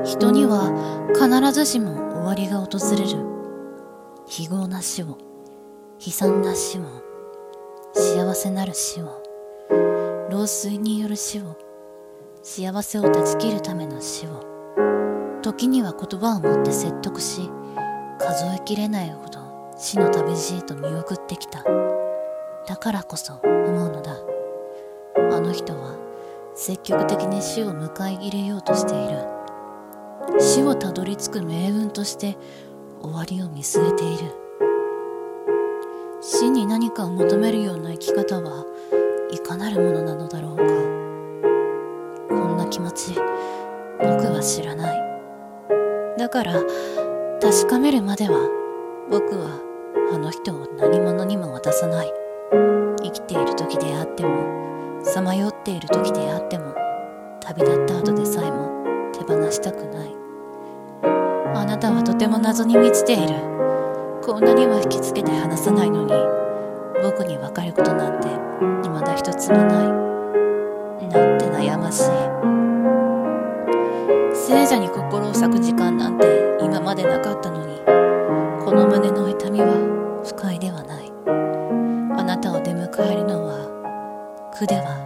人には必ずしも終わりが訪れる。非業な死を、悲惨な死を、幸せなる死を、老衰による死を、幸せを断ち切るための死を、時には言葉をもって説得し、数えきれないほど死の旅路へと見送ってきた。だからこそ思うのだ。あの人は積極的に死を迎え入れようとしている。死をたどり着く命運として終わりを見据えている。死に何かを求めるような生き方はいかなるものなのだろうか。こんな気持ち僕は知らない。だから確かめるまでは僕はあの人を何者にも渡さない。生きている時であっても、さまよっている時であっても、旅立った後でさえも手放したくない。あなたはとても謎に満ちている。こんなには引きつけて離さないのに、僕に分かることなんて未だ一つもない。なんて悩ましい。聖者に心を割く時間なんて今までなかったのに、この胸の痛みは不快ではない。あなたを出迎えるのは苦では